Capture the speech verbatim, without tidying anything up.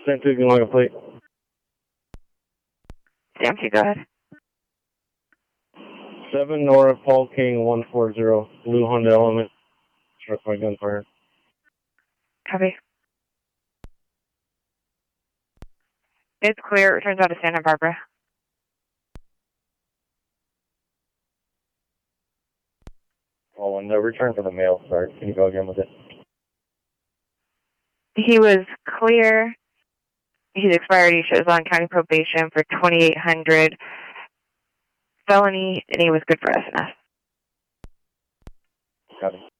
Same two, you want a plate? Same two, go ahead. seven Nora Paul King one four zero, blue Honda Element. Struck by gunfire. Copy. It's clear. It returns out to Santa Barbara. Oh, and the return for the mail, sorry. Can you go again with it? He was clear. He's expired. He shows on county probation for twenty-eight hundred felony, and he was good for S N S. Copy.